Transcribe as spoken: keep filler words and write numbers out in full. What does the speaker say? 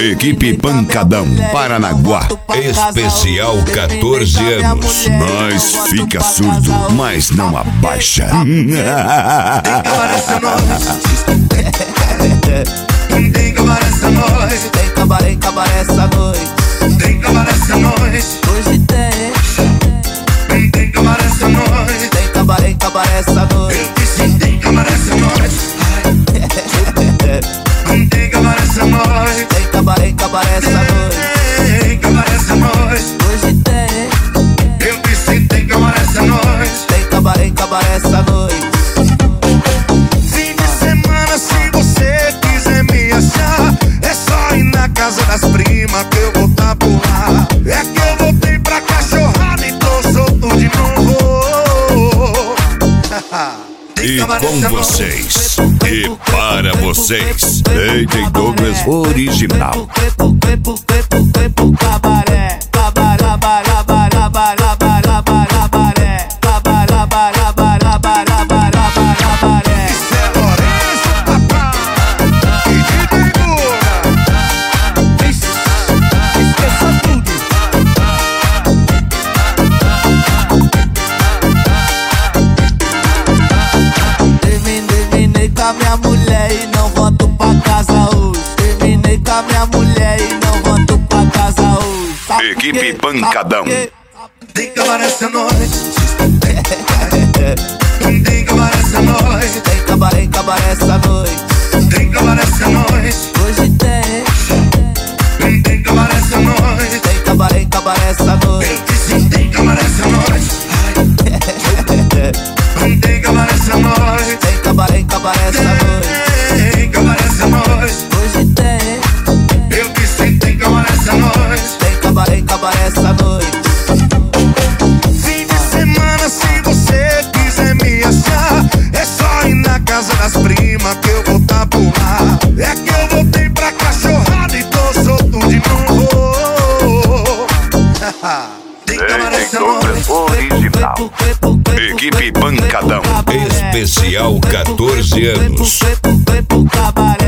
Equipe Pancadão, Paranaguá. Especial quatorze anos. Nós fica surdo, mas não abaixa. Tem cabaré essa noite. Tem cabaré, cabaré essa noite. Tem cabaré essa noite. Hoje tem. Tem cabaré essa noite. Tem cabaré, cabaré essa noite. Eu disse tem cabaré essa noite. Tem cabaré essa noite. Tem cabaré, cabaré essa noite. Tem cabaré essa noite. Hoje tem. Eu disse tem cabaré essa noite. Tem cabaré, cabaré essa noite. Fim de semana, se você quiser me achar, é só ir na casa das primas que eu vou tá por lá. É que eu voltei pra cachorrada e tô solto de novo. E com vocês, e para vocês, D J Douglas Original. Cabaré, cabaré, cabaré, cabaré, cabaré, cabaré. Isso é Lourenço, papai, e D J Guga. Vixe, esqueça tudo. Terminei com a minha mulher e não volto pra casa hoje. Terminei com a minha mulher e não volto pra casa hoje. Sabe Equipe Pancadão. Tem cabaré essa noite. Tem cabaré essa noite. Tem cabaré, cabaré essa noite. Tem cabaré essa noite. Hoje tem. Tem cabaré essa noite. Tem cabaré, cabaré essa noite. Eu disse tem cabaré essa noite. Tem cabaré essa noite. Tem cabaré, cabaré essa noite. Tem cabaré essa noite. Hoje tem. Eu disse tem cabaré essa noite. Tem cabaré, cabaré essa noite. Fim de semana, se você quiser me achar, é só ir na casa das primas que eu vou tá por lá. É que eu voltei pra cachorrada e tô solto de novo. Tem cabaré essa noite. Original. Equipe Pancadão, especial quatorze anos. Cabaré.